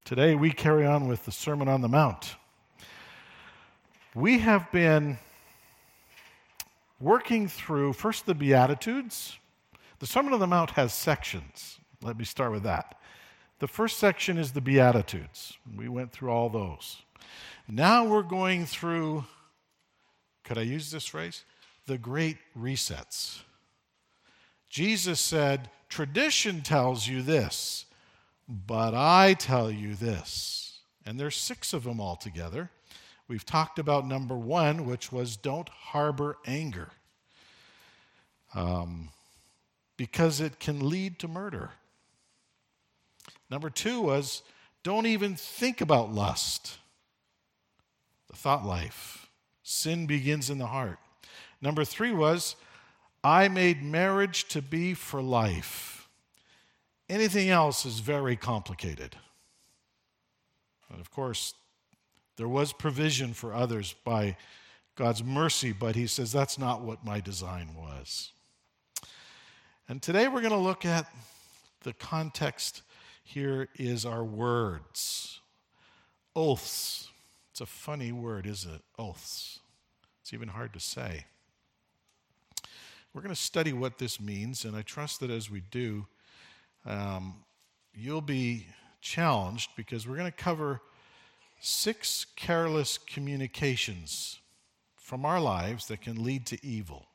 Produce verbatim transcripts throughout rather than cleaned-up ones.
Today we carry on with the Sermon on the Mount. We have been working through first the Beatitudes. The Sermon on the Mount has sections. Let me start with that. The first section is the Beatitudes. We went through all those. Now we're going through, could I use this phrase? The great resets. Jesus said, tradition tells you this, but I tell you this. And there's six of them altogether. We've talked about number one, which was don't harbor anger, um, because it can lead to murder. Number two was don't even think about lust, the thought life. Sin begins in the heart. Number three was I made marriage to be for life. Anything else is very complicated. And of course, there was provision for others by God's mercy, but he says that's not what my design was. And today we're going to look at the context here is our words. Oaths. It's a funny word, isn't it? Oaths. It's even hard to say. We're going to study what this means, and I trust that as we do, um, you'll be challenged because we're going to cover six careless communications from our lives that can lead to evil.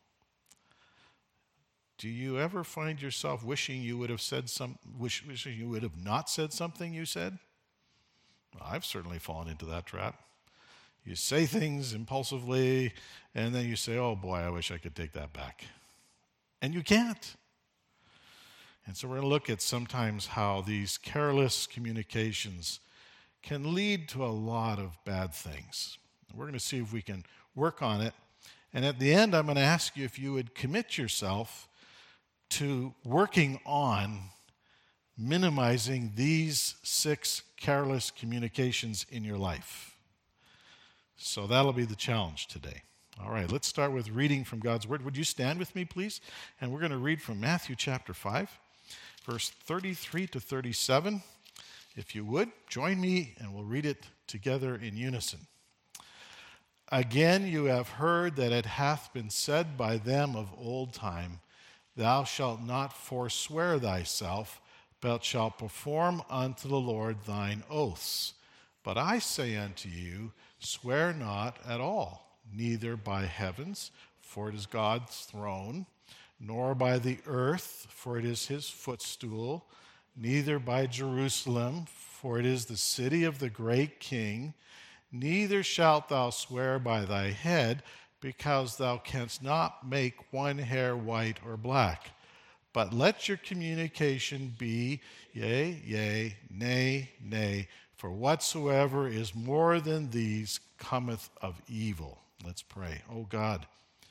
Do you ever find yourself wishing you would have said some, wish, wishing you would have not said something you said? Well, I've certainly fallen into that trap. You say things impulsively, and then you say, oh boy, I wish I could take that back. And you can't. And so we're going to look at sometimes how these careless communications can lead to a lot of bad things. We're going to see if we can work on it. And at the end, I'm going to ask you if you would commit yourself to working on minimizing these six careless communications in your life. So that'll be the challenge today. All right, let's start with reading from God's Word. Would you stand with me, please? And we're going to read from Matthew chapter five, verse thirty-three to thirty-seven. If you would, join me and we'll read it together in unison. Again, you have heard that it hath been said by them of old time, thou shalt not forswear thyself, but shalt perform unto the Lord thine oaths. But I say unto you, swear not at all, neither by heavens, for it is God's throne, nor by the earth, for it is his footstool, neither by Jerusalem, for it is the city of the great King, neither shalt thou swear by thy head, because thou canst not make one hair white or black. But let your communication be yea, yea, nay, nay, for whatsoever is more than these cometh of evil. Let's pray. Oh God,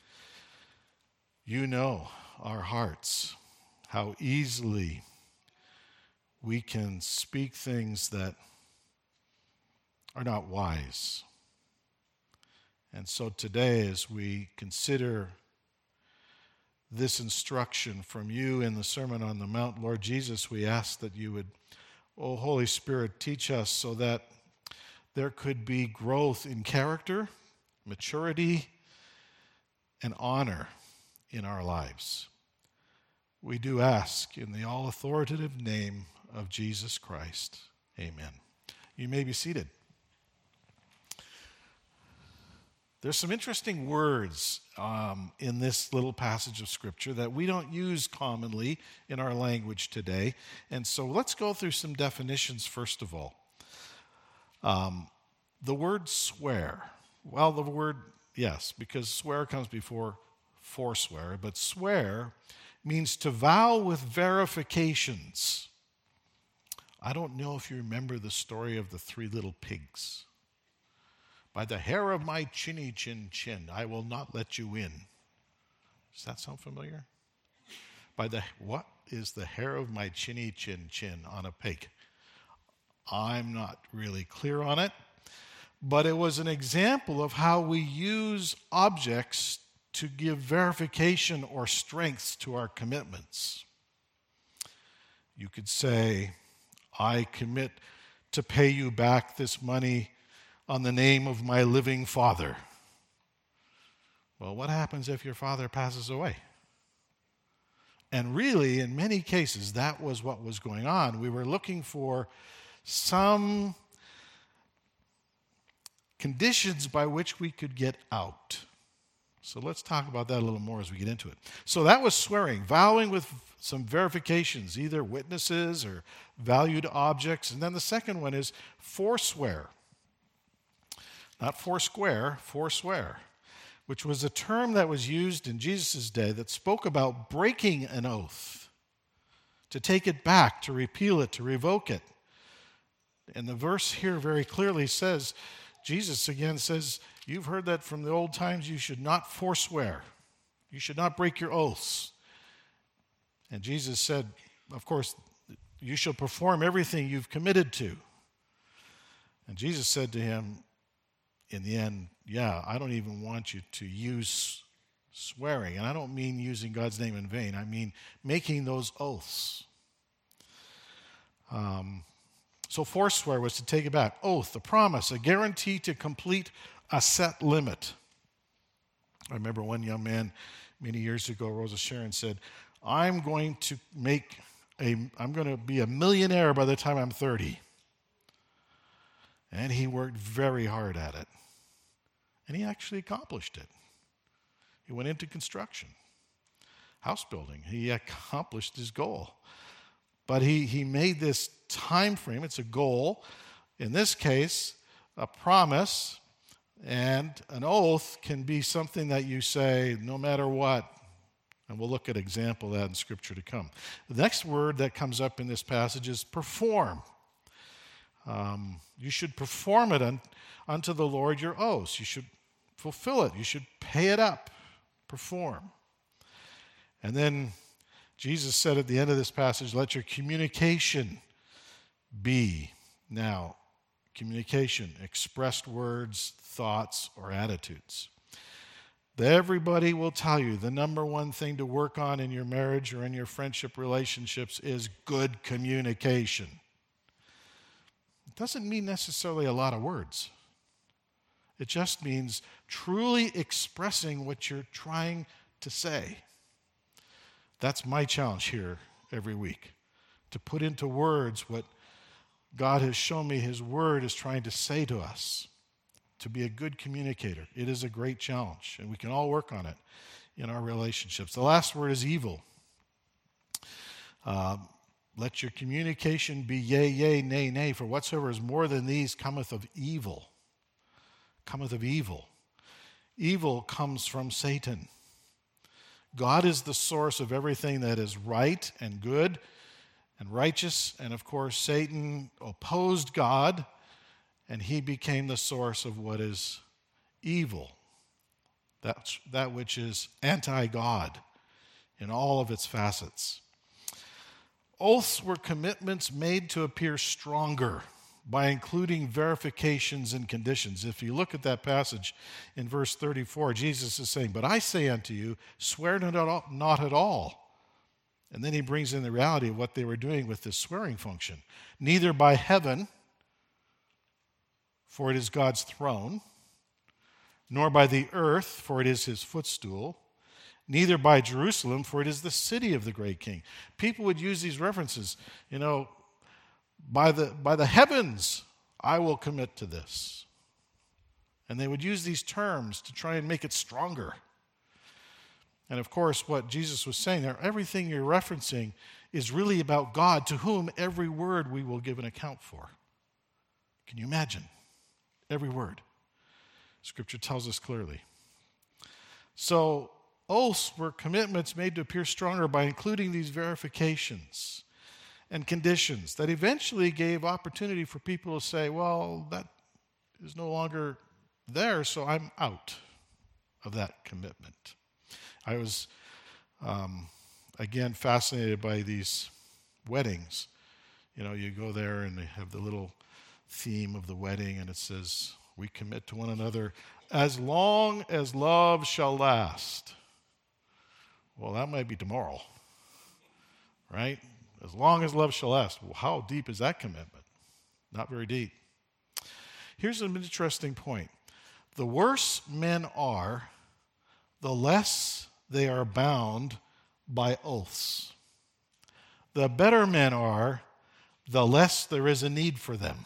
you know our hearts, how easily we can speak things that are not wise. And so today, as we consider this instruction from you in the Sermon on the Mount, Lord Jesus, we ask that you would, oh Holy Spirit, teach us so that there could be growth in character, maturity, and honor in our lives. We do ask in the all-authoritative name of Jesus Christ. Amen. You may be seated. There's some interesting words um, in this little passage of Scripture that we don't use commonly in our language today. And so let's go through some definitions first of all. Um, the word swear. Well, the word, yes, because swear comes before forswear, but swear means to vow with verifications. I don't know if you remember the story of the three little pigs. By the hair of my chinny chin chin, I will not let you in. Does that sound familiar? By the, what is the hair of my chinny chin chin on a pig? I'm not really clear on it, but it was an example of how we use objects to give verification or strength to our commitments. You could say, I commit to pay you back this money on the name of my living father. Well, what happens if your father passes away? And really, in many cases, that was what was going on. We were looking for some conditions by which we could get out. So let's talk about that a little more as we get into it. So that was swearing, vowing with some verifications, either witnesses or valued objects. And then the second one is forswear. Not foursquare, forswear, which was a term that was used in Jesus' day that spoke about breaking an oath, to take it back, to repeal it, to revoke it. And the verse here very clearly says, Jesus again says, you've heard that from the old times, you should not forswear. You should not break your oaths. And Jesus said, of course, you shall perform everything you've committed to. And Jesus said to him, in the end, yeah, I don't even want you to use swearing. And I don't mean using God's name in vain. I mean making those oaths. Um, so forswear was to take it back. Oath, a promise, a guarantee to complete a set limit. I remember one young man many years ago, Rosa Sharon, said, I'm going to make a, I'm going to be a millionaire by the time I'm thirty. And he worked very hard at it. And he actually accomplished it. He went into construction, house building. He accomplished his goal. But he, he made this time frame. It's a goal. In this case, a promise and an oath can be something that you say no matter what. And we'll look at an example of that in Scripture to come. The next word that comes up in this passage is perform. Um, you should perform it un, unto the Lord your oaths. You should fulfill it. You should pay it up. Perform. And then Jesus said at the end of this passage, let your communication be. Now, communication, expressed words, thoughts, or attitudes. Everybody will tell you the number one thing to work on in your marriage or in your friendship relationships is good communication. It doesn't mean necessarily a lot of words. It just means truly expressing what you're trying to say. That's my challenge here every week, to put into words what God has shown me His Word is trying to say to us, to be a good communicator. It is a great challenge, and we can all work on it in our relationships. The last word is evil. Uh, let your communication be yea, yea, nay, nay, for whatsoever is more than these cometh of evil. Cometh of evil. Evil comes from Satan. God is the source of everything that is right and good and righteous, and of course Satan opposed God, and he became the source of what is evil, That's, that which is anti-God in all of its facets. Oaths were commitments made to appear stronger by including verifications and conditions. If you look at that passage in verse thirty-four, Jesus is saying, but I say unto you, swear not at all. And then he brings in the reality of what they were doing with this swearing function. Neither by heaven, for it is God's throne, nor by the earth, for it is his footstool, neither by Jerusalem, for it is the city of the great king. People would use these references, you know, by the, by the heavens, I will commit to this. And they would use these terms to try and make it stronger. And of course, what Jesus was saying there, everything you're referencing is really about God, to whom every word we will give an account for. Can you imagine? Every word. Scripture tells us clearly. So, oaths were commitments made to appear stronger by including these verifications and conditions that eventually gave opportunity for people to say, well, that is no longer there, so I'm out of that commitment. I was, um, again, fascinated by these weddings. You know, you go there and they have the little theme of the wedding, and it says, we commit to one another as long as love shall last. Well, that might be tomorrow, right? As long as love shall last. Well, how deep is that commitment? not very deep. Here's an interesting point. The worse men are, the less they are bound by oaths. The better men are, the less there is a need for them.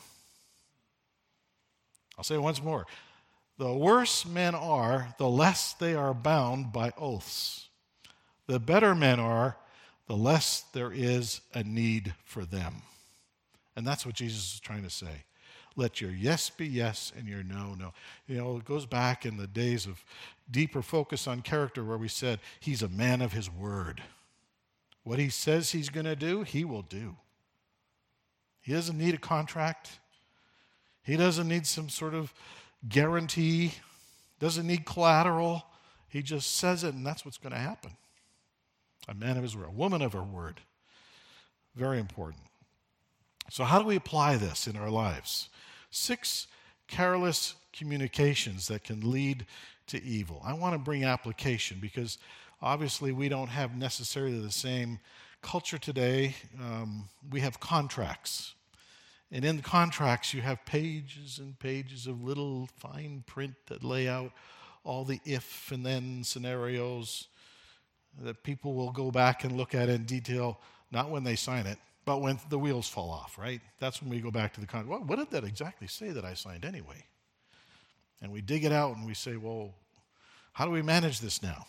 I'll say it once more. The worse men are, the less they are bound by oaths. The better men are, the less there is a need for them. And that's what Jesus is trying to say. Let your yes be yes and your no, no. You know, it goes back in the days of deeper focus on character where we said he's a man of his word. What he says he's going to do, he will do. He doesn't need a contract. He doesn't need some sort of guarantee. Doesn't need collateral. He just says it, and that's what's going to happen. A man of his word, a woman of her word. Very important. So how do we apply this in our lives? Six careless communications that can lead to evil. I want to bring application because obviously we don't have necessarily the same culture today. Um, we have contracts. And in the contracts, you have pages and pages of little fine print that lay out all the if and then scenarios that people will go back and look at in detail, not when they sign it, but when the wheels fall off, right? That's when we go back to the contract. Well, what did that exactly say that I signed anyway? And we dig it out and we say, well, how do we manage this now?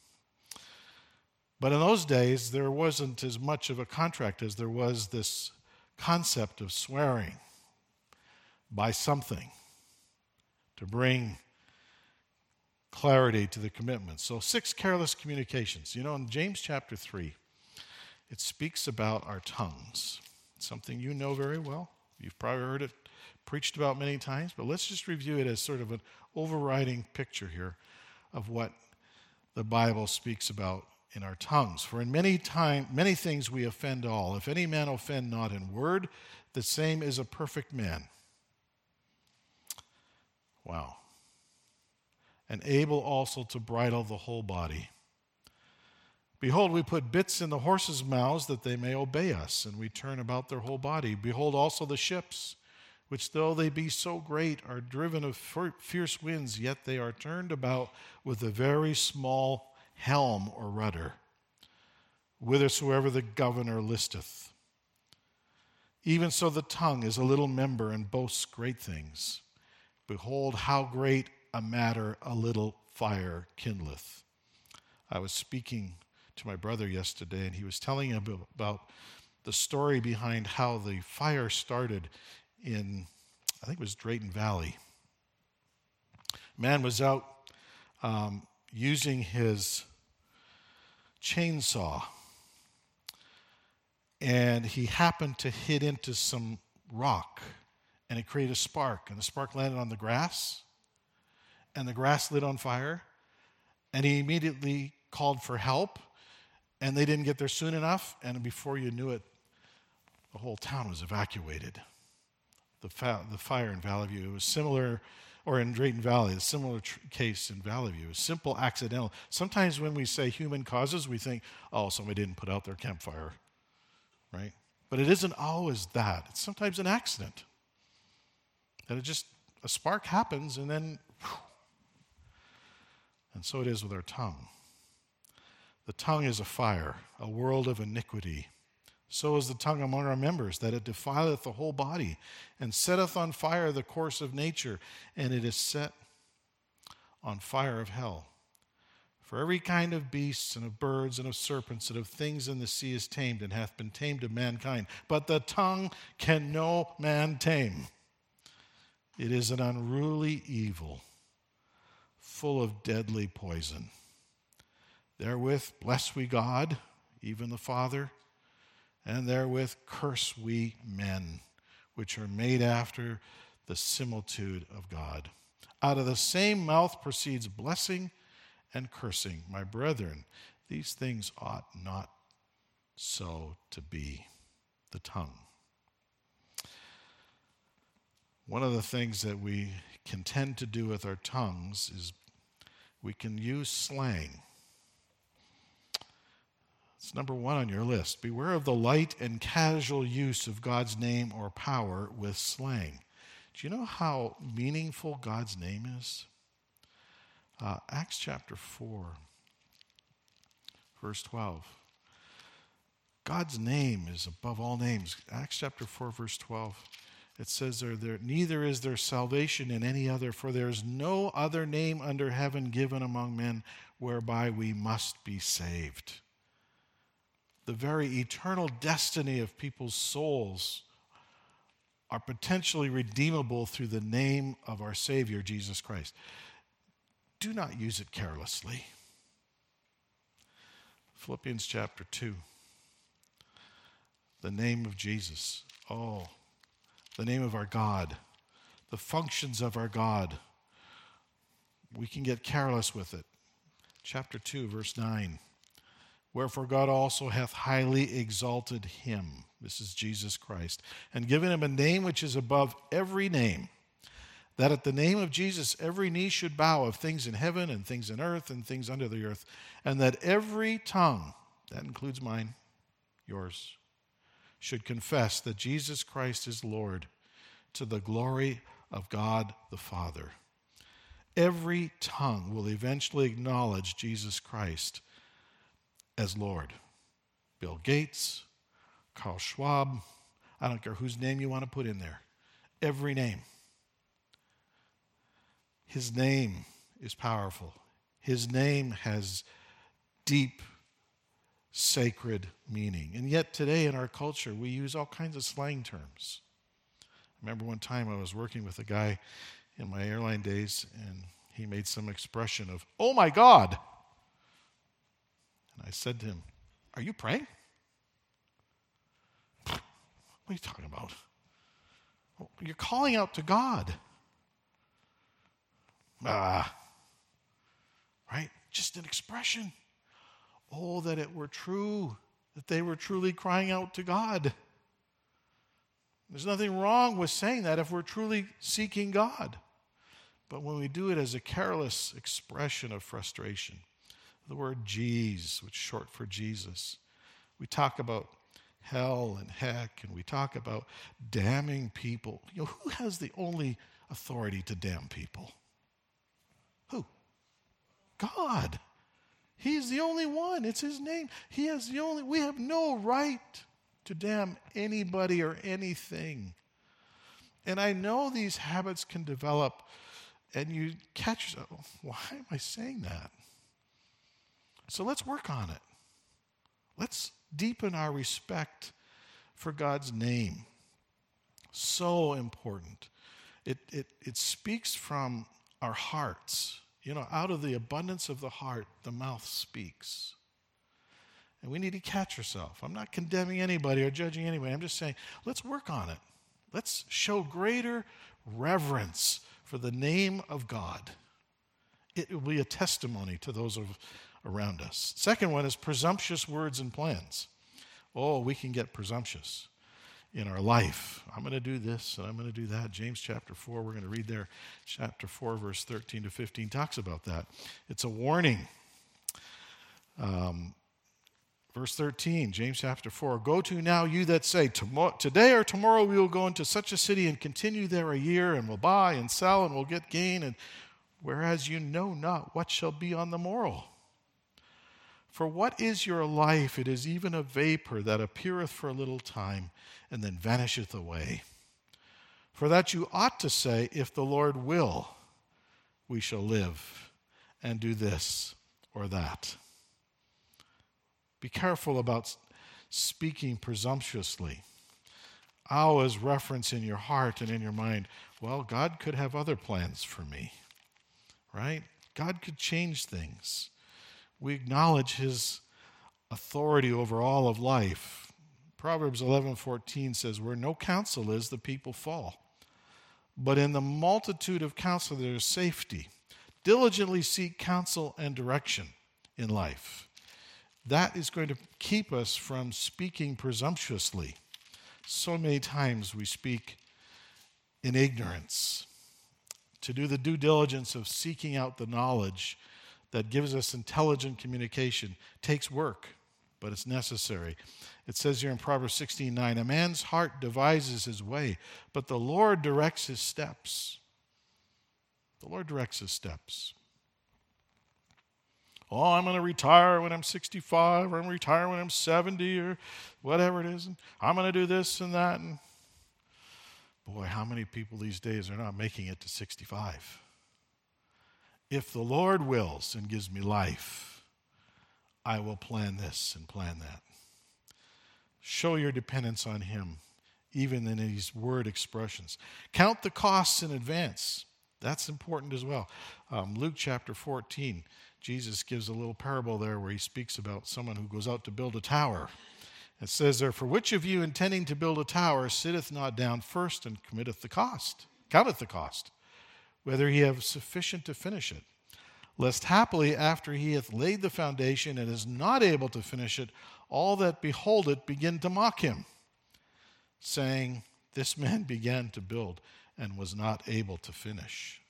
But in those days, there wasn't as much of a contract as there was this concept of swearing by something to bring clarity to the commitment. So six careless communications. You know, in James chapter three, it speaks about our tongues. It's something you know very well. You've probably heard it preached about many times, but let's just review it as sort of an overriding picture here of what the Bible speaks about in our tongues. For in many time, many things we offend all. If any man offend not in word, the same is a perfect man. Wow. And able also to bridle the whole body. Behold, we put bits in the horses' mouths that they may obey us, and we turn about their whole body. Behold also the ships, which though they be so great, are driven of fierce winds, yet they are turned about with a very small helm or rudder, whithersoever the governor listeth. Even so the tongue is a little member and boasts great things. Behold, how great a matter a little fire kindleth. I was speaking to my brother yesterday, and he was telling him about the story behind how the fire started in, I think it was Drayton Valley. A man was out um, using his chainsaw, and he happened to hit into some rock, and it created a spark, and the spark landed on the grass, and the grass lit on fire, and he immediately called for help, and they didn't get there soon enough, and before you knew it, the whole town was evacuated. The, fa- the fire in Valley View, it was similar, or in Drayton Valley, a similar tr- case in Valley View. It was simple, accidental. Sometimes when we say human causes, we think, oh, somebody didn't put out their campfire, right? But it isn't always that. It's sometimes an accident. That it just, a spark happens, and then, whew. And so it is with our tongue. The tongue is a fire, a world of iniquity. So is the tongue among our members, that it defileth the whole body, and setteth on fire the course of nature, and it is set on fire of hell. For every kind of beasts, and of birds, and of serpents, and of things in the sea is tamed, and hath been tamed of mankind. But the tongue can no man tame. It is an unruly evil, full of deadly poison. Therewith bless we God, even the Father, and therewith curse we men, which are made after the similitude of God. Out of the same mouth proceeds blessing and cursing. My brethren, these things ought not so to be. The tongue. One of the things that we can tend to do with our tongues is we can use slang. It's number one on your list. Beware of the light and casual use of God's name or power with slang. Do you know how meaningful God's name is? Uh, Acts chapter four, verse twelve. God's name is above all names. Acts chapter four, verse twelve. It says there, there, neither is there salvation in any other, for there is no other name under heaven given among men whereby we must be saved. The very eternal destiny of people's souls are potentially redeemable through the name of our Savior, Jesus Christ. Do not use it carelessly. Philippians chapter two. The name of Jesus. Oh, the name of our God. The functions of our God. We can get careless with it. Chapter two, verse nine. Wherefore God also hath highly exalted him, this is Jesus Christ, and given him a name which is above every name, that at the name of Jesus every knee should bow, of things in heaven and things in earth and things under the earth, and that every tongue, that includes mine, yours, should confess that Jesus Christ is Lord, to the glory of God the Father. Every tongue will eventually acknowledge Jesus Christ as Lord. Bill Gates, Carl Schwab, I don't care whose name you want to put in there. Every name. His name is powerful. His name has deep, sacred meaning. And yet today in our culture, we use all kinds of slang terms. I remember one time I was working with a guy in my airline days, and he made some expression of, "Oh my God." And I said to him, "Are you praying?" "What are you talking about?" "Well, you're calling out to God." Ah, right? Just an expression. Oh, that it were true, that they were truly crying out to God. There's nothing wrong with saying that if we're truly seeking God. But when we do it as a careless expression of frustration, the word "Jeez," which is short for Jesus, we talk about hell and heck, and we talk about damning people. You know, who has the only authority to damn people? Who? God. He's the only one. It's his name. He has the only, we have no right to damn anybody or anything. And I know these habits can develop, and you catch yourself, why am I saying that? So let's work on it. Let's deepen our respect for God's name. So important. It, it, it speaks from our hearts. You know, out of the abundance of the heart, the mouth speaks. And we need to catch ourselves. I'm not condemning anybody or judging anybody. I'm just saying, let's work on it. Let's show greater reverence for the name of God. It will be a testimony to those of, around us. Second one is presumptuous words and plans. Oh, we can get presumptuous in our life. I'm going to do this and I'm going to do that. James chapter four, we're going to read there. Chapter four, verse thirteen to fifteen talks about that. It's a warning. Um, verse thirteen, James chapter four, "Go to now you that say, today or tomorrow we will go into such a city and continue there a year, and will buy and sell and will get gain, and whereas you know not what shall be on the morrow. For what is your life? It is even a vapor that appeareth for a little time, and then vanisheth away. For that you ought to say, if the Lord will, we shall live and do this or that." Be careful about speaking presumptuously. Always reference in your heart and in your mind, well, God could have other plans for me, right? God could change things. We acknowledge his authority over all of life. Proverbs eleven fourteen says, "Where no counsel is, the people fall. But in the multitude of counsel there is safety. Diligently seek counsel and direction in life." That is going to keep us from speaking presumptuously. So many times we speak in ignorance. To do the due diligence of seeking out the knowledge that gives us intelligent communication takes work. but it's necessary. It says here in Proverbs sixteen nine, a man's heart devises his way, but the Lord directs his steps. The Lord directs his steps. Oh, I'm going to retire when I'm sixty-five, or I'm going to retire when I'm seventy, or whatever it is. And I'm going to do this and that. And boy, how many people these days are not making it to sixty-five? If the Lord wills and gives me life, I will plan this and plan that. Show your dependence on him, even in these word expressions. Count the costs in advance. That's important as well. Um, Luke chapter fourteen, Jesus gives a little parable there where he speaks about someone who goes out to build a tower. It says there, for which of you intending to build a tower sitteth not down first and committeth the cost, counteth the cost, whether he have sufficient to finish it? Lest happily after he hath laid the foundation and is not able to finish it, all that behold it begin to mock him, saying, this man began to build and was not able to finish.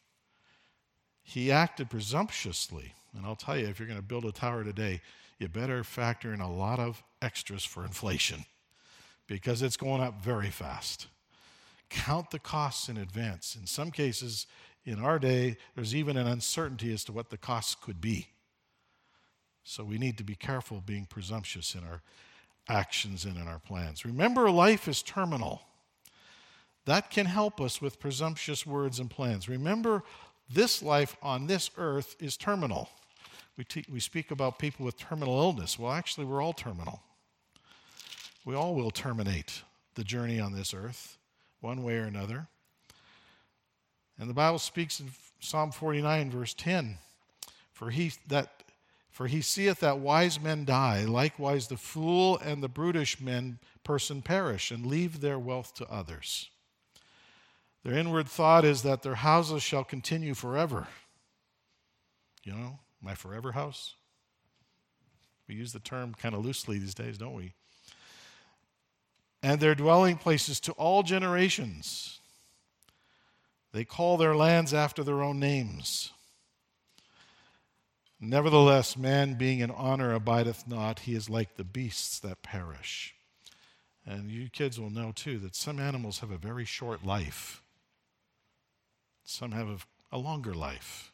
He acted presumptuously. And I'll tell you, if you're going to build a tower today, you better factor in a lot of extras for inflation because it's going up very fast. Count the costs in advance. In some cases, in our day, there's even an uncertainty as to what the costs could be. So we need to be careful being presumptuous in our actions and in our plans. Remember, life is terminal. That can help us with presumptuous words and plans. Remember, this life on this earth is terminal. We, te- we speak about people with terminal illness. Well, actually, we're all terminal. We all will terminate the journey on this earth, one way or another. And the Bible speaks in Psalm forty-nine, verse ten, For he that for he seeth that wise men die, likewise the fool and the brutish men person perish, and leave their wealth to others. Their inward thought is that their houses shall continue forever. You know, my forever house? We use the term kind of loosely these days, don't we? And their dwelling places to all generations. They call their lands after their own names. Nevertheless, man being in honor abideth not. He is like the beasts that perish. And you kids will know too that some animals have a very short life. Some have a, a longer life.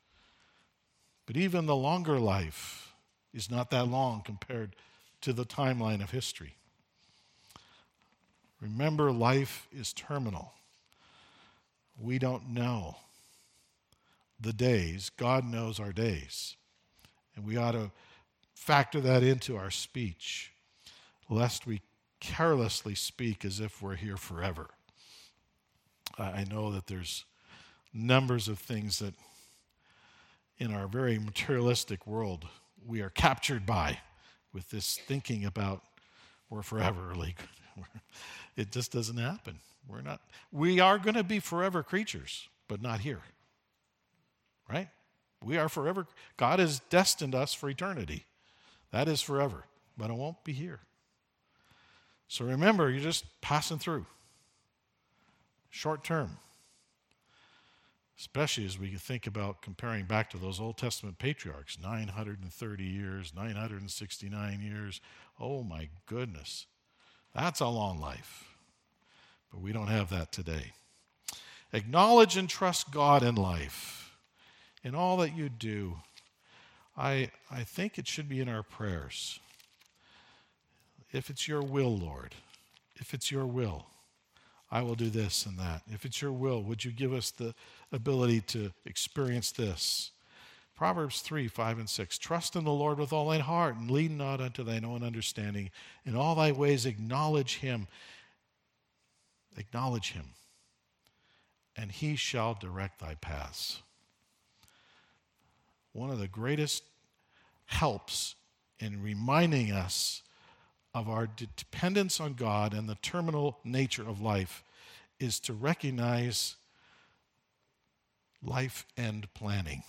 But even the longer life is not that long compared to the timeline of history. Remember, life is terminal. We don't know the days. God knows our days. And we ought to factor that into our speech, lest we carelessly speak as if we're here forever. I know that there's numbers of things that in our very materialistic world we are captured by with this thinking about we're forever. Like, it just doesn't happen. We're not. We are going to be forever creatures, but not here. Right? We are forever. God has destined us for eternity. That is forever, but it won't be here. So remember, you're just passing through. Short term. Especially as we think about comparing back to those Old Testament patriarchs, nine hundred thirty years, nine hundred sixty-nine years. Oh my goodness. That's a long life. But we don't have that today. Acknowledge and trust God in life. In all that you do, I, I think it should be in our prayers. If it's your will, Lord, if it's your will, I will do this and that. If it's your will, would you give us the ability to experience this? Proverbs three, five, and six. Trust in the Lord with all thine heart, and lean not unto thine own understanding. In all thy ways acknowledge him. Acknowledge him, and he shall direct thy paths. One of the greatest helps in reminding us of our dependence on God and the terminal nature of life is to recognize life end planning.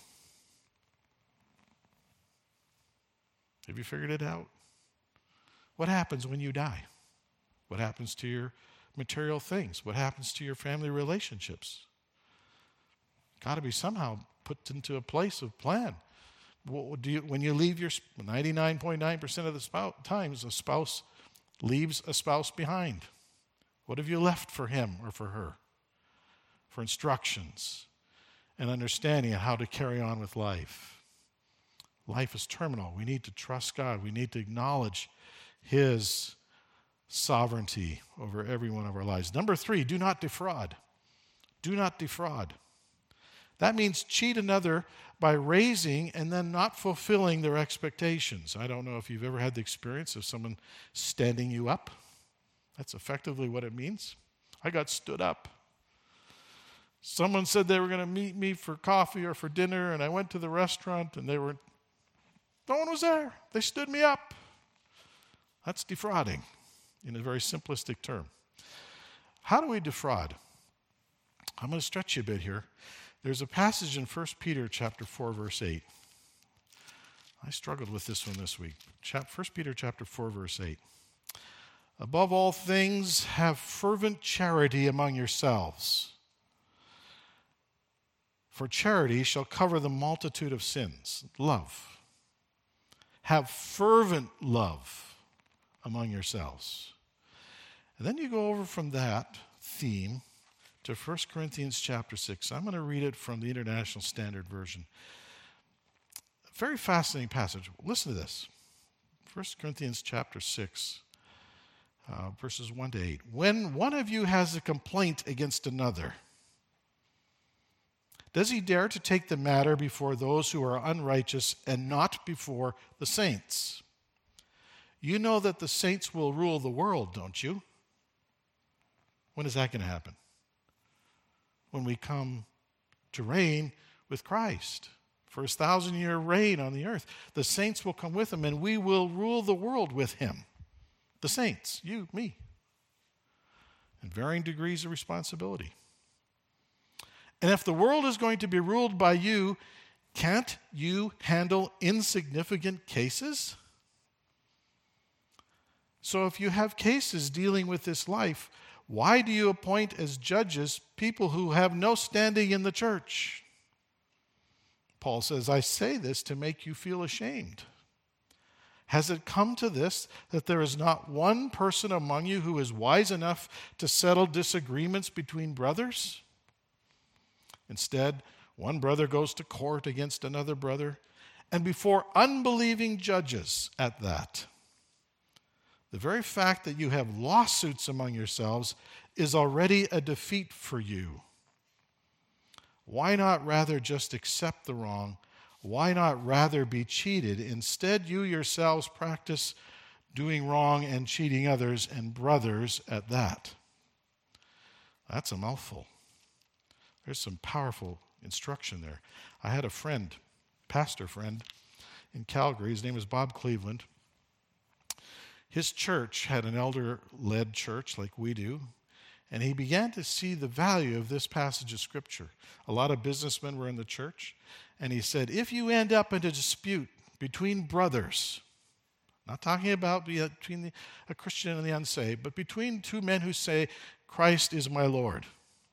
Have you figured it out? What happens when you die? What happens to your material things? What happens to your family relationships? Got to be somehow put into a place of plan. What do you, when you leave your ninety-nine point nine percent of the spouse, times, a spouse leaves a spouse behind. What have you left for him or for her? For instructions and understanding of how to carry on with life. Life is terminal. We need to trust God. We need to acknowledge His sovereignty over every one of our lives. Number three, do not defraud. Do not defraud. That means cheat another by raising and then not fulfilling their expectations. I don't know if you've ever had the experience of someone standing you up. That's effectively what it means. I got stood up. Someone said they were going to meet me for coffee or for dinner, and I went to the restaurant, and they were, no one was there. They stood me up. That's defrauding in a very simplistic term. How do we defraud? I'm going to stretch you a bit here. There's a passage in First Peter chapter four, verse eight. I struggled with this one this week. First Peter chapter four, verse eight. Above all things, have fervent charity among yourselves, for charity shall cover the multitude of sins. Love. Have fervent love among yourselves. And then you go over from that theme to First Corinthians chapter six. I'm going to read it from the International Standard Version. A very fascinating passage. Listen to this. First Corinthians chapter six, uh, verses one to eight. When one of you has a complaint against another, does he dare to take the matter before those who are unrighteous and not before the saints? You know that the saints will rule the world, don't you? When is that going to happen? When we come to reign with Christ for his thousand-year reign on the earth. The saints will come with him, and we will rule the world with him. The saints, you, me, in varying degrees of responsibility. And if the world is going to be ruled by you, can't you handle insignificant cases? So if you have cases dealing with this life, why do you appoint as judges people who have no standing in the church? Paul says, I say this to make you feel ashamed. Has it come to this, that there is not one person among you who is wise enough to settle disagreements between brothers? Instead, one brother goes to court against another brother, and before unbelieving judges at that. The very fact that you have lawsuits among yourselves is already a defeat for you. Why not rather just accept the wrong? Why not rather be cheated? Instead, you yourselves practice doing wrong and cheating others, and brothers at that. That's a mouthful. There's some powerful instruction there. I had a friend, pastor friend, in Calgary. His name is Bob Cleveland. His church had an elder-led church like we do, and he began to see the value of this passage of Scripture. A lot of businessmen were in the church, and he said, if you end up in a dispute between brothers, not talking about between the, a Christian and the unsaved, but between two men who say, Christ is my Lord,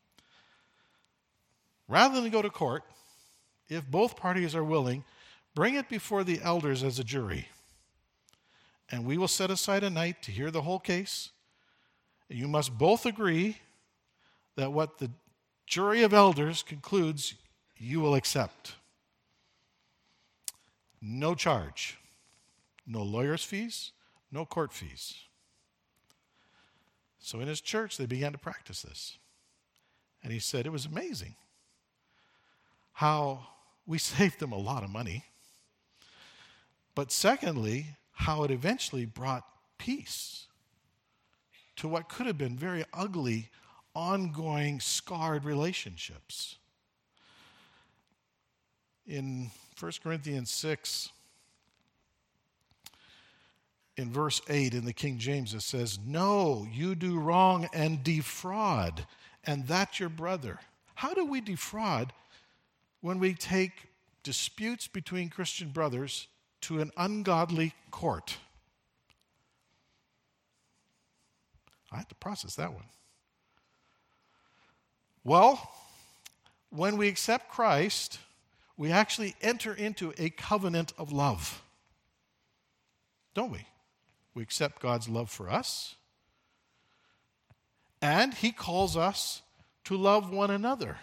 rather than go to court, if both parties are willing, bring it before the elders as a jury. And we will set aside a night to hear the whole case. You must both agree that what the jury of elders concludes, you will accept. No charge. No lawyer's fees, no court fees. So in his church, they began to practice this. And he said it was amazing how we saved them a lot of money. But secondly, how it eventually brought peace to what could have been very ugly, ongoing, scarred relationships. In First Corinthians six, in verse eight in the King James, it says, no, you do wrong and defraud, and that's your brother. How do we defraud when we take disputes between Christian brothers to an ungodly court? I had to process that one. Well, when we accept Christ, we actually enter into a covenant of love. Don't we? We accept God's love for us, and he calls us to love one another.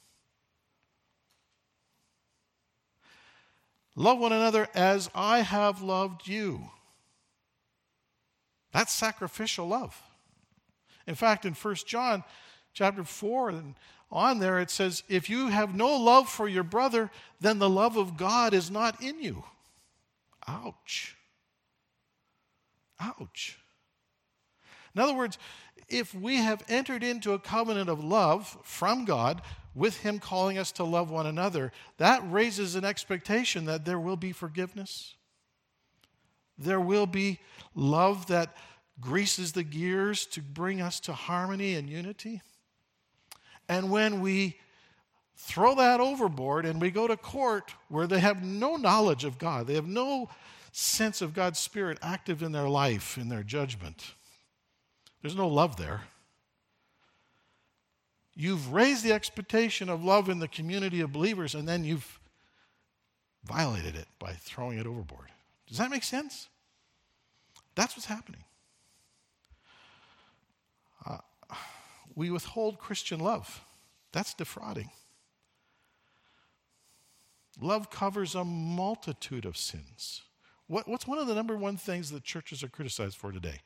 Love one another as I have loved you. That's sacrificial love. In fact, in First John chapter four and on there, it says, if you have no love for your brother, then the love of God is not in you. Ouch. Ouch. In other words, if we have entered into a covenant of love from God, with him calling us to love one another, that raises an expectation that there will be forgiveness. There will be love that greases the gears to bring us to harmony and unity. And when we throw that overboard and we go to court where they have no knowledge of God, they have no sense of God's Spirit active in their life, in their judgment, there's no love there. You've raised the expectation of love in the community of believers, and then you've violated it by throwing it overboard. Does that make sense? That's what's happening. Uh, we withhold Christian love. That's defrauding. Love covers a multitude of sins. What, what's one of the number one things that churches are criticized for today?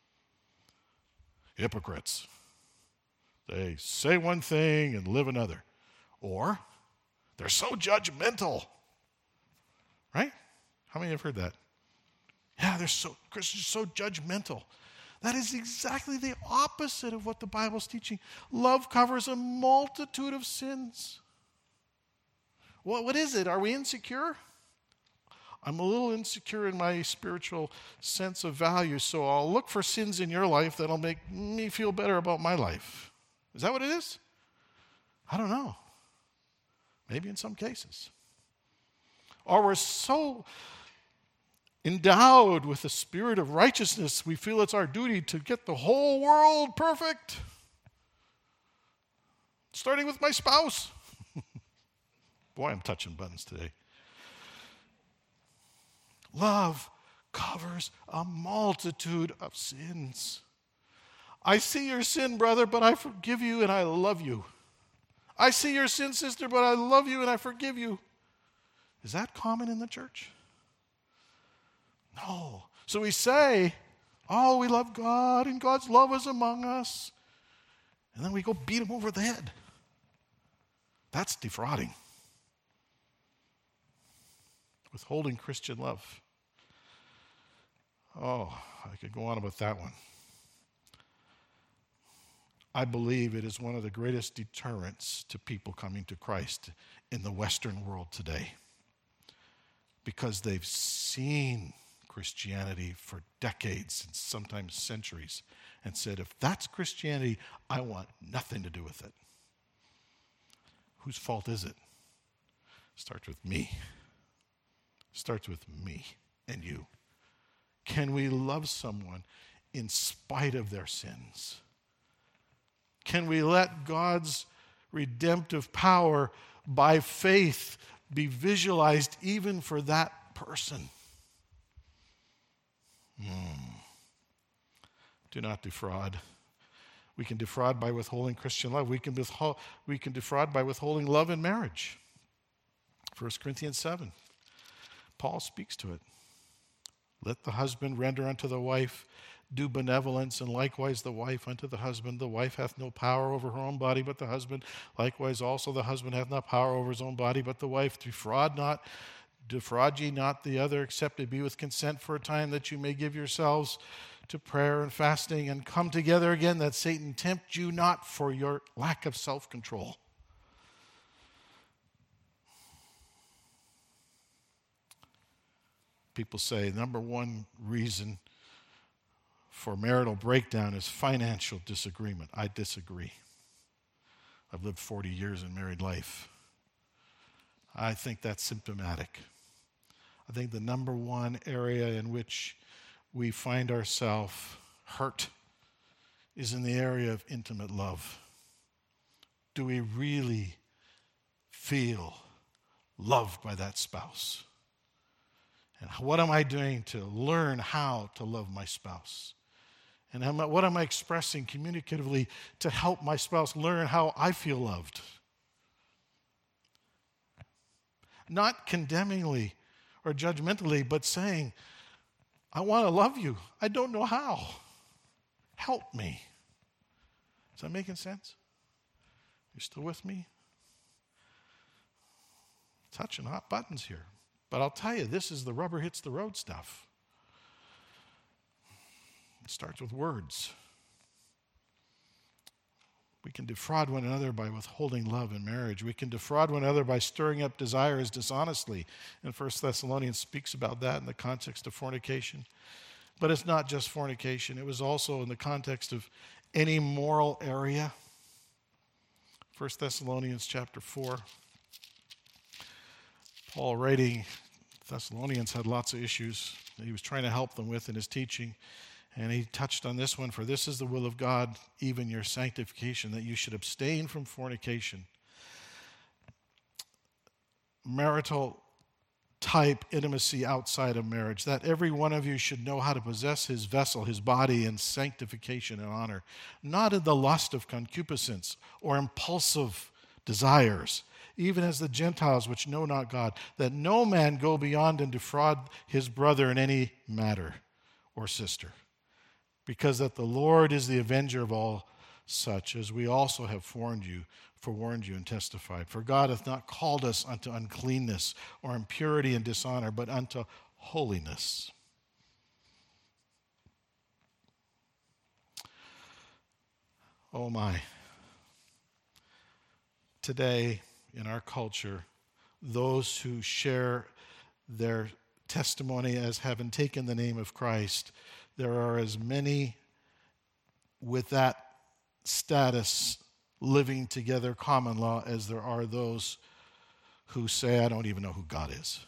Hypocrites. They say one thing and live another. Or they're so judgmental. Right? How many have heard that? Yeah, they're so Christians are so judgmental. That is exactly the opposite of what the Bible's teaching. Love covers a multitude of sins. Well, what is it? Are we insecure? I'm a little insecure in my spiritual sense of value, so I'll look for sins in your life that'll make me feel better about my life. Is that what it is? I don't know. Maybe in some cases. Or we're so endowed with the spirit of righteousness, we feel it's our duty to get the whole world perfect. Starting with my spouse. Boy, I'm touching buttons today. Love covers a multitude of sins. I see your sin, brother, but I forgive you and I love you. I see your sin, sister, but I love you and I forgive you. Is that common in the church? No. So we say, oh, we love God and God's love is among us. And then we go beat him over the head. That's defrauding. Withholding Christian love. Oh, I could go on about that one. I believe it is one of the greatest deterrents to people coming to Christ in the Western world today, because they've seen Christianity for decades and sometimes centuries and said, if that's Christianity, I want nothing to do with it. Whose fault is it? Starts with me. Starts with me and you. Can we love someone in spite of their sins? Can we let God's redemptive power by faith be visualized even for that person? Hmm. Do not defraud. We can defraud by withholding Christian love. We can, withhold, we can defraud by withholding love in marriage. First Corinthians seven. Paul speaks to it. Let the husband render unto the wife due benevolence, and likewise the wife unto the husband. The wife hath no power over her own body, but the husband. Likewise also the husband hath not power over his own body, but the wife. Defraud not, defraud ye not the other, except it be with consent for a time, that you may give yourselves to prayer and fasting, and come together again, that Satan tempt you not for your lack of self-control. People say number one reason for marital breakdown is financial disagreement. I disagree. I've lived forty years in married life. I think that's symptomatic. I think the number one area in which we find ourselves hurt is in the area of intimate love. Do we really feel loved by that spouse? And what am I doing to learn how to love my spouse? And am I, what am I expressing communicatively to help my spouse learn how I feel loved? Not condemningly or judgmentally, but saying, I want to love you. I don't know how. Help me. Is that making sense? You still with me? Touching hot buttons here. But I'll tell you, this is the rubber hits the road stuff. It starts with words. We can defraud one another by withholding love in marriage. We can defraud one another by stirring up desires dishonestly. And First Thessalonians speaks about that in the context of fornication. But it's not just fornication. It was also in the context of any moral area. First Thessalonians chapter four. Paul, writing, Thessalonians had lots of issues that he was trying to help them with in his teaching. And he touched on this one, for this is the will of God, even your sanctification, that you should abstain from fornication. Marital type intimacy outside of marriage, that every one of you should know how to possess his vessel, his body, in sanctification and honor, not in the lust of concupiscence or impulsive desires, even as the Gentiles which know not God, that no man go beyond and defraud his brother in any matter or sister, because that the Lord is the avenger of all such, as we also have forewarned you, forewarned you and testified. For God hath not called us unto uncleanness or impurity and dishonor, but unto holiness. Oh my. Today, in our culture, those who share their testimony as having taken the name of Christ, there are as many with that status living together common law as there are those who say, I don't even know who God is.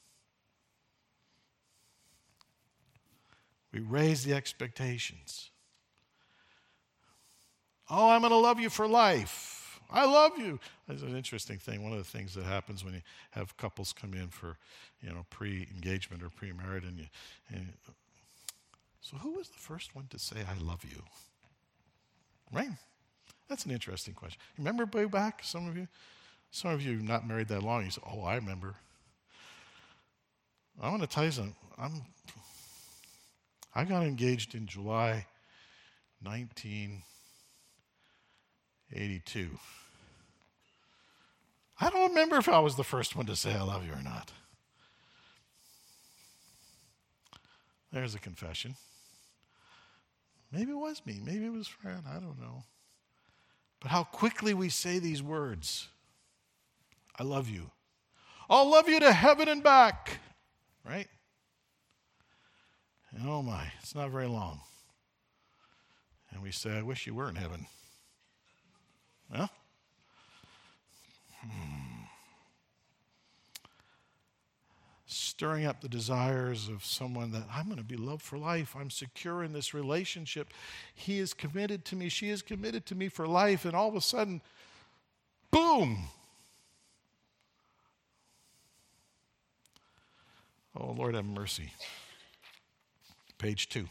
We raise the expectations. Oh, I'm going to love you for life. I love you. It's an interesting thing. One of the things that happens when you have couples come in for, you know, pre-engagement or pre-married, and you, and so who was the first one to say, I love you? Right? That's an interesting question. Remember way back, some of you? Some of you not married that long, you say, oh, I remember. I want to tell you something. I'm, I got engaged in July nineteen eighty-two. I don't remember if I was the first one to say I love you or not. There's a confession. Maybe it was me. Maybe it was Fran. I don't know. But how quickly we say these words. I love you. I'll love you to heaven and back. Right? And oh my, it's not very long. And we say, I wish you were in heaven. Well, hmm. Stirring up the desires of someone that I'm going to be loved for life. I'm secure in this relationship. He is committed to me. She is committed to me for life. And all of a sudden, boom. Oh, Lord have mercy. Page two.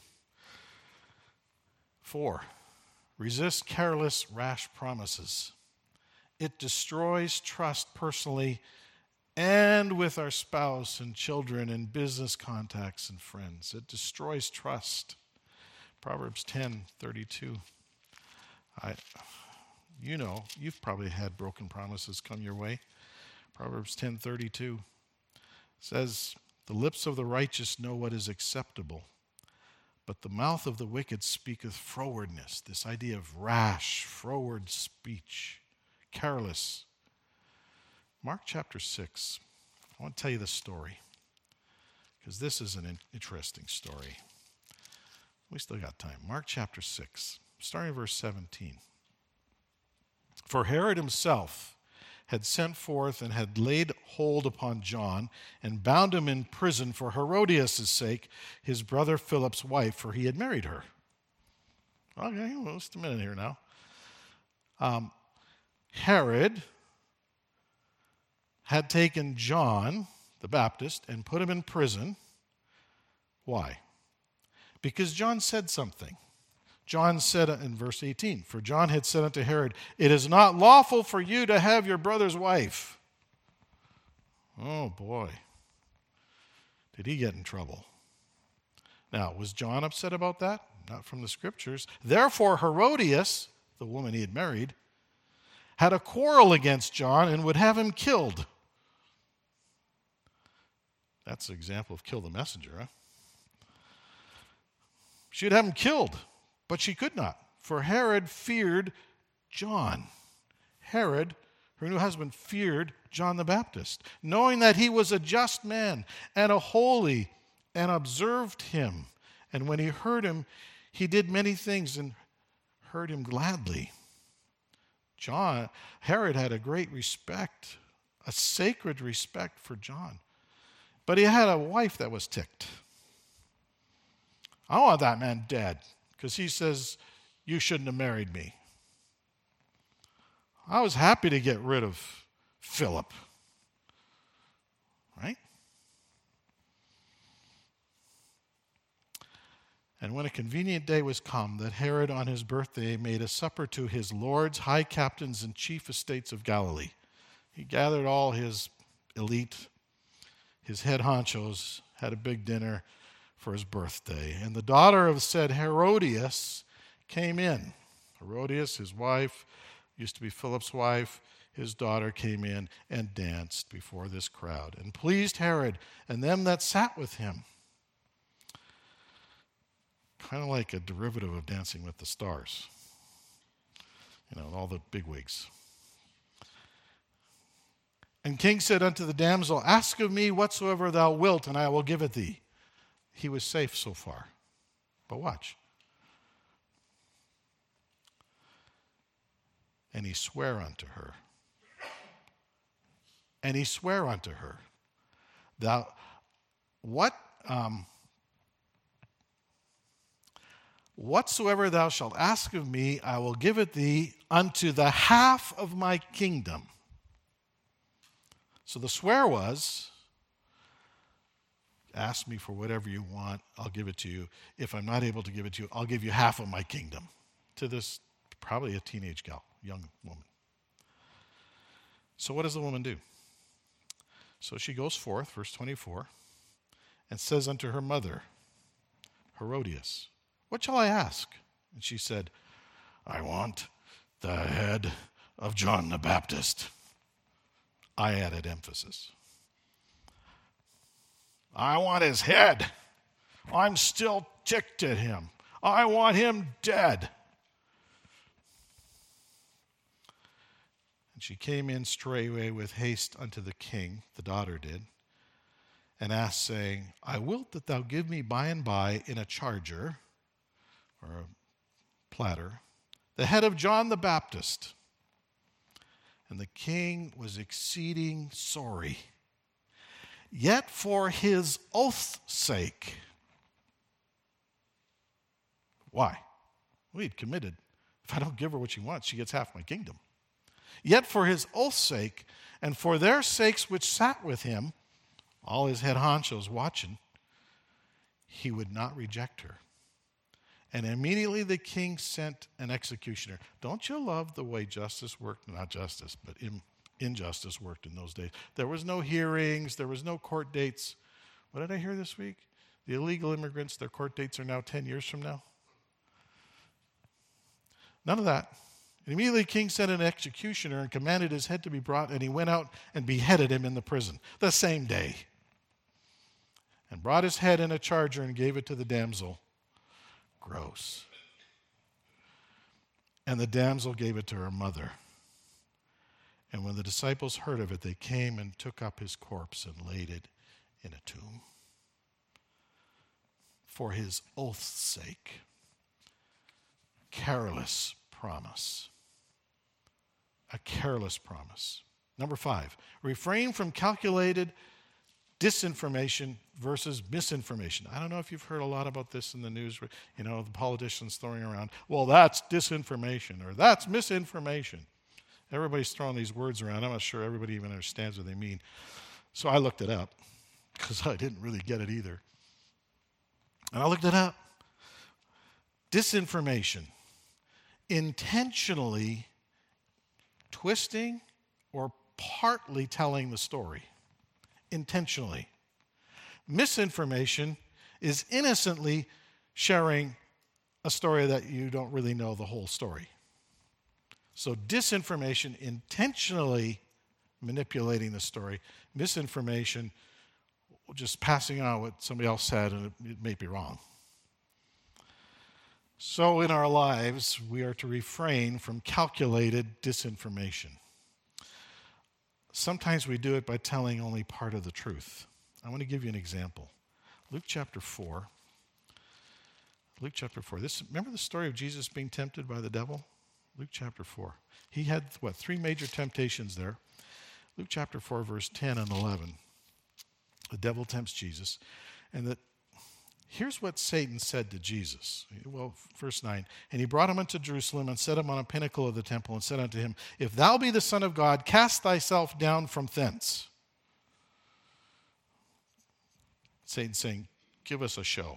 Four. Resist careless, rash promises. It destroys trust personally and with our spouse and children and business contacts and friends. It destroys trust. Proverbs ten thirty-two. I, you know, you've probably had broken promises come your way. Proverbs ten thirty-two says, the lips of the righteous know what is acceptable, but the mouth of the wicked speaketh frowardness. This idea of rash, froward speech, careless. Mark chapter six. I want to tell you this story because this is an interesting story. We still got time. Mark chapter six, starting in verse seventeen. For Herod himself had sent forth and had laid hold upon John and bound him in prison for Herodias' sake, his brother Philip's wife, for he had married her. Okay, well, just a minute here now. Um, Herod had taken John the Baptist and put him in prison. Why? Because John said something. John said in verse eighteen, "For John had said unto Herod, It is not lawful for you to have your brother's wife." Oh boy. Did he get in trouble? Now, was John upset about that? Not from the scriptures. Therefore, Herodias, the woman he had married, had a quarrel against John and would have him killed. That's an example of kill the messenger, huh? She'd have him killed, but she could not, for Herod feared John. Herod, her new husband, feared John the Baptist, knowing that he was a just man and a holy, and observed him. And when he heard him, he did many things and heard him gladly. John, Herod had a great respect, a sacred respect for John. But he had a wife that was ticked. I want that man dead because he says, you shouldn't have married me. I was happy to get rid of Philip. Right? And when a convenient day was come, that Herod on his birthday made a supper to his lords, high captains, and chief estates of Galilee. He gathered all his elite, his head honchos, had a big dinner for his birthday. And the daughter of said Herodias came in. Herodias, his wife, used to be Philip's wife. His daughter came in and danced before this crowd and pleased Herod and them that sat with him. Kind of like a derivative of Dancing with the Stars. You know, all the bigwigs. And king said unto the damsel, Ask of me whatsoever thou wilt, and I will give it thee. He was safe so far. But watch. And he sware unto her. And he sware unto her, Thou, what, um, whatsoever thou shalt ask of me, I will give it thee unto the half of my kingdom. So the swear was, ask me for whatever you want, I'll give it to you. If I'm not able to give it to you, I'll give you half of my kingdom. To this, probably a teenage gal, young woman. So what does the woman do? So she goes forth, verse twenty-four, and says unto her mother, Herodias, What shall I ask? And she said, I want the head of John the Baptist. I added emphasis. I want his head. I'm still ticked at him. I want him dead. And she came in straightway with haste unto the king, the daughter did, and asked, saying, I wilt that thou give me by and by in a charger, or a platter, the head of John the Baptist. And the king was exceeding sorry. Yet for his oath's sake. Why? Well, he'd committed. If I don't give her what she wants, she gets half my kingdom. Yet for his oath's sake, and for their sakes which sat with him, all his head honchos watching, he would not reject her. And immediately the king sent an executioner. Don't you love the way justice worked? Not justice, but in, injustice worked in those days. There was no hearings. There was no court dates. What did I hear this week? The illegal immigrants, their court dates are now ten years from now. None of that. And immediately the king sent an executioner and commanded his head to be brought, and he went out and beheaded him in the prison the same day. And brought his head in a charger and gave it to the damsel. Gross. And the damsel gave it to her mother. And when the disciples heard of it, they came and took up his corpse and laid it in a tomb. For his oath's sake. Careless promise. A careless promise. Number five, refrain from calculated disinformation versus misinformation. I don't know if you've heard a lot about this in the news, you know, the politicians throwing around, well, that's disinformation or that's misinformation. Everybody's throwing these words around. I'm not sure everybody even understands what they mean. So I looked it up because I didn't really get it either. And I looked it up. Disinformation. Intentionally twisting or partly telling the story. Intentionally. Misinformation is innocently sharing a story that you don't really know the whole story. So disinformation, intentionally manipulating the story. Misinformation, just passing on what somebody else said, and it, it may be wrong. So in our lives, we are to refrain from calculated disinformation. Sometimes we do it by telling only part of the truth. I want to give you an example. Luke chapter four. Luke chapter four. This, remember the story of Jesus being tempted by the devil? Luke chapter four. He had, what, three major temptations there. Luke chapter four, verse ten and eleven. The devil tempts Jesus. And that here's what Satan said to Jesus. Well, verse nine. And he brought him unto Jerusalem and set him on a pinnacle of the temple and said unto him, If thou be the Son of God, cast thyself down from thence. Satan saying, give us a show.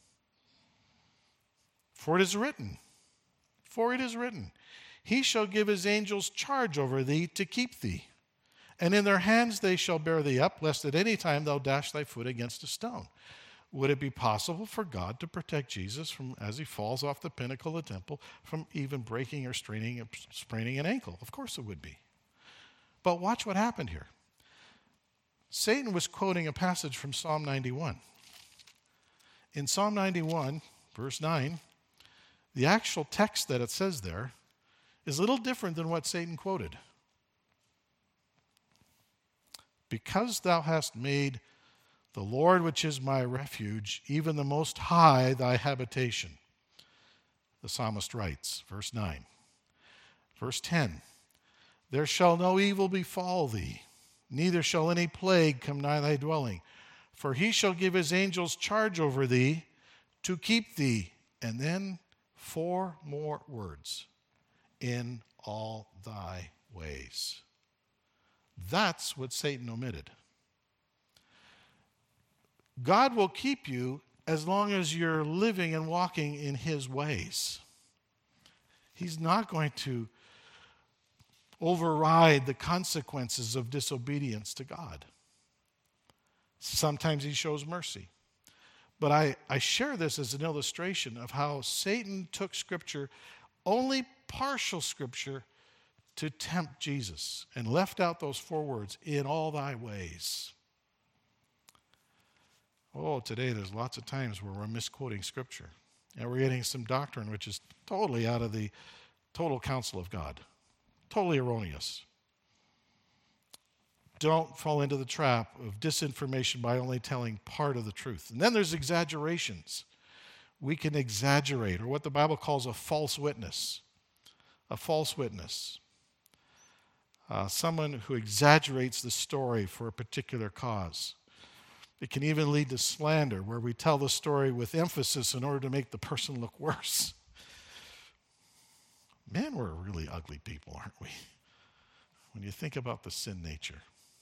For it is written, for it is written, He shall give his angels charge over thee to keep thee. And in their hands they shall bear thee up, lest at any time thou dash thy foot against a stone. Would it be possible for God to protect Jesus from, as he falls off the pinnacle of the temple, from even breaking or straining or spraining an ankle? Of course it would be. But watch what happened here. Satan was quoting a passage from Psalm ninety-one. In Psalm ninety-one, verse nine, the actual text that it says there is a little different than what Satan quoted. Because thou hast made the Lord, which is my refuge, even the Most High, thy habitation. The psalmist writes, verse nine. Verse ten, there shall no evil befall thee, neither shall any plague come nigh thy dwelling. For he shall give his angels charge over thee to keep thee. And then four more words. In all thy ways. That's what Satan omitted. God will keep you as long as you're living and walking in his ways. He's not going to override the consequences of disobedience to God. Sometimes he shows mercy. But I, I share this as an illustration of how Satan took Scripture, only partial Scripture, to tempt Jesus and left out those four words, in all thy ways. Oh, today there's lots of times where we're misquoting Scripture. And we're getting some doctrine which is totally out of the total counsel of God. Totally erroneous. Don't fall into the trap of disinformation by only telling part of the truth. And then there's exaggerations. We can exaggerate, or what the Bible calls a false witness. A false witness. Uh, someone who exaggerates the story for a particular cause. It can even lead to slander, where we tell the story with emphasis in order to make the person look worse. Man, we're really ugly people, aren't we? When you think about the sin nature.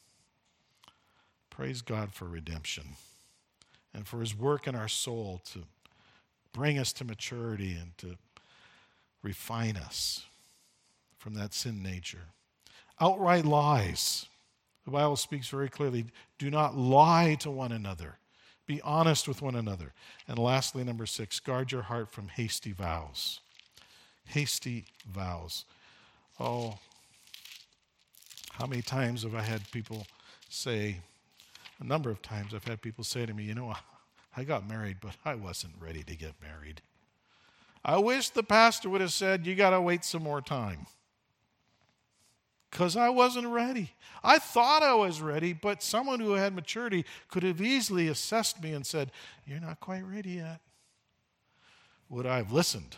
Praise God for redemption and for his work in our soul to bring us to maturity and to refine us from that sin nature. Outright lies. The Bible speaks very clearly, do not lie to one another. Be honest with one another. And lastly, number six, guard your heart from hasty vows. Hasty vows. Oh, how many times have I had people say, a number of times I've had people say to me, you know, I got married, but I wasn't ready to get married. I wish the pastor would have said, you got to wait some more time. Because I wasn't ready. I thought I was ready, but someone who had maturity could have easily assessed me and said, you're not quite ready yet. Would I have listened?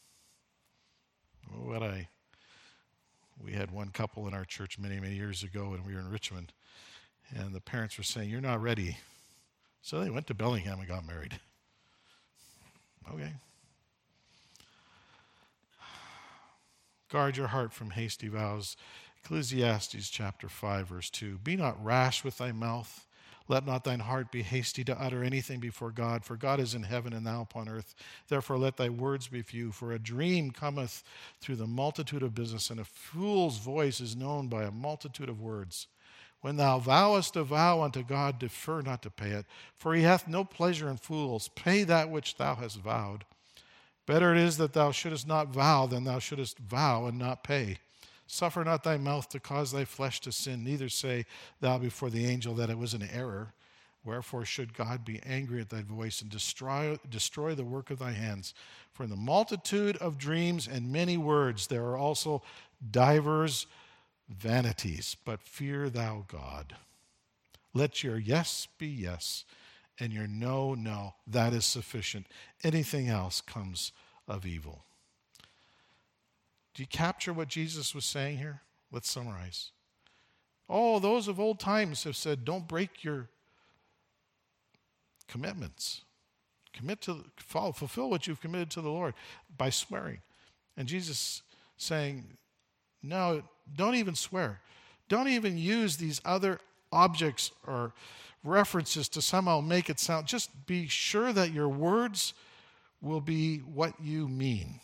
Would I? We had one couple in our church many, many years ago when we were in Richmond, and the parents were saying, you're not ready. So they went to Bellingham and got married. Okay. Guard your heart from hasty vows. Ecclesiastes chapter five, verse two. Be not rash with thy mouth. Let not thine heart be hasty to utter anything before God, for God is in heaven and thou upon earth. Therefore let thy words be few, for a dream cometh through the multitude of business, and a fool's voice is known by a multitude of words. When thou vowest a vow unto God, defer not to pay it, for he hath no pleasure in fools. Pay that which thou hast vowed. Better it is that thou shouldest not vow than thou shouldest vow and not pay. Suffer not thy mouth to cause thy flesh to sin, neither say thou before the angel that it was an error. Wherefore should God be angry at thy voice and destroy, destroy the work of thy hands? For in the multitude of dreams and many words there are also divers vanities, but fear thou God. Let your yes be yes, and your no, no. That is sufficient. Anything else comes of evil. Do you capture what Jesus was saying here? Let's summarize. Oh, those of old times have said, don't break your commitments. Commit to, follow, fulfill what you've committed to the Lord by swearing. And Jesus saying, no, don't even swear. Don't even use these other objects or references to somehow make it sound. Just be sure that your words will be what you mean.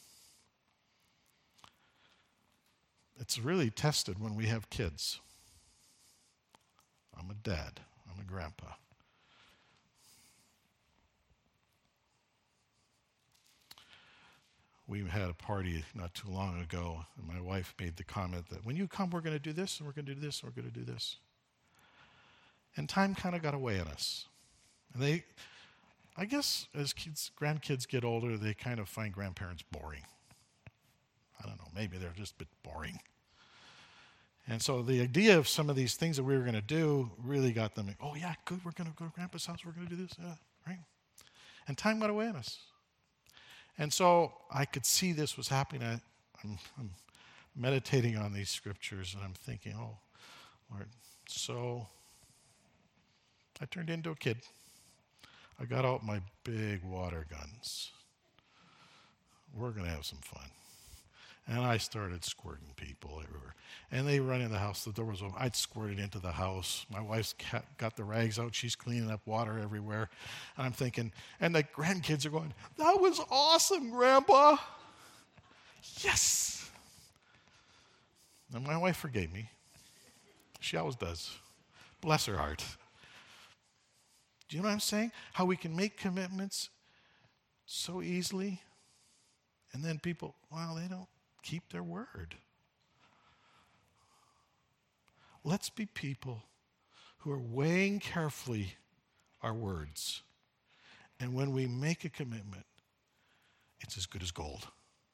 It's really tested when we have kids. I'm a dad. I'm a grandpa. We had a party not too long ago, and my wife made the comment that when you come, we're going to do this, and we're going to do this, and we're going to do this. And time kind of got away on us. And they, I guess as kids, grandkids get older, they kind of find grandparents boring. I don't know, maybe they're just a bit boring. And so the idea of some of these things that we were going to do really got them, oh yeah, good, we're going to go to Grandpa's house, we're going to do this, yeah, right? And time got away on us. And so I could see this was happening. I, I'm, I'm meditating on these scriptures, and I'm thinking, oh, Lord. So I turned into a kid. I got out my big water guns. We're going to have some fun. And I started squirting people everywhere. And they run in the house. The door was open. I'd squirt it into the house. My wife's got the rags out. She's cleaning up water everywhere. And I'm thinking, and the grandkids are going, that was awesome, Grandpa. Yes. And my wife forgave me. She always does. Bless her heart. Do you know what I'm saying? How we can make commitments so easily. And then people, well, they don't keep their word. Let's be people who are weighing carefully our words. And when we make a commitment, it's as good as gold.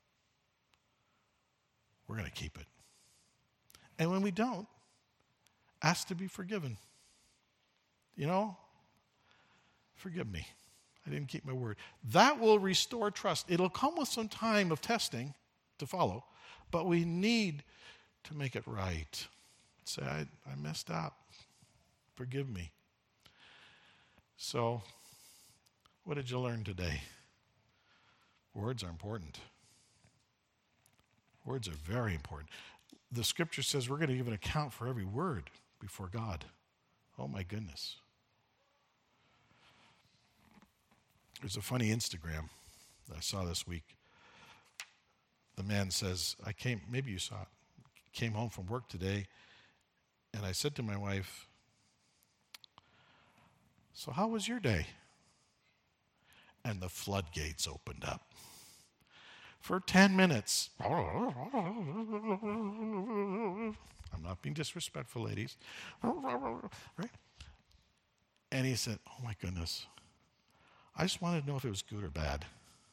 We're going to keep it. And when we don't, ask to be forgiven. You know, forgive me. I didn't keep my word. That will restore trust. It'll come with some time of testing to follow, but we need to make it right. Say, I, I messed up. Forgive me. So, what did you learn today? Words are important. Words are very important. The scripture says we're going to give an account for every word before God. Oh my goodness. There's a funny Instagram that I saw this week. The man says, I came, maybe you saw it, came home from work today, and I said to my wife, so how was your day? And the floodgates opened up. For ten minutes, I'm not being disrespectful, ladies, right? And he said, oh my goodness, I just wanted to know if it was good or bad.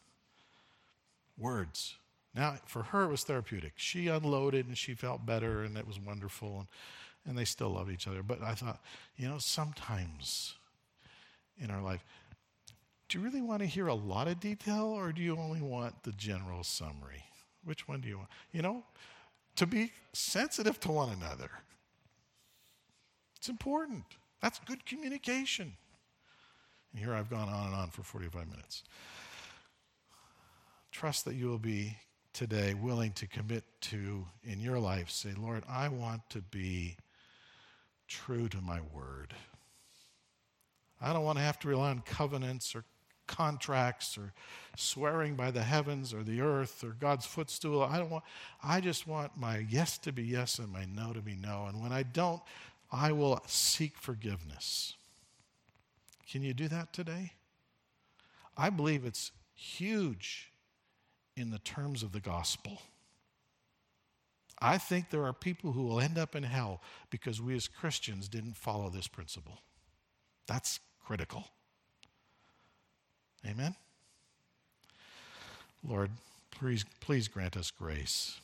Words. Now, for her, it was therapeutic. She unloaded and she felt better and it was wonderful, and, and they still love each other. But I thought, you know, sometimes in our life, do you really want to hear a lot of detail, or do you only want the general summary? Which one do you want? You know, to be sensitive to one another. It's important. That's good communication. And here I've gone on and on for forty-five minutes. Trust that you will be today willing to commit to in your life, say, Lord, I want to be true to my word. I don't want to have to rely on covenants or contracts or swearing by the heavens or the earth or God's footstool. I don't want, I just want my yes to be yes and my no to be no. And when I don't, I will seek forgiveness. Can you do that today? I believe it's huge in the terms of the gospel. I think there are people who will end up in hell because we as Christians didn't follow this principle. That's critical. Amen? Lord, please, please grant us grace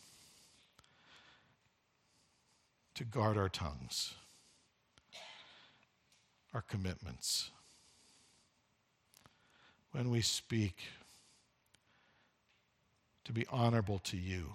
to guard our tongues, our commitments. When we speak, to be honorable to you,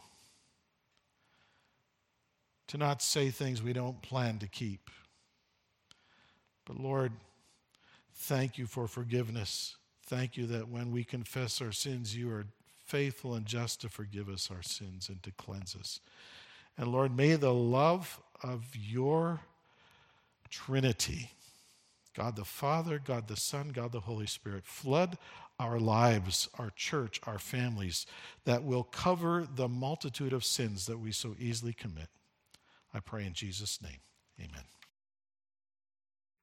to not say things we don't plan to keep. But Lord, thank you for forgiveness. Thank you that when we confess our sins, you are faithful and just to forgive us our sins and to cleanse us. And Lord, may the love of your Trinity, God the Father, God the Son, God the Holy Spirit, flood our lives, our church, our families, that will cover the multitude of sins that we so easily commit. I pray in Jesus' name, amen.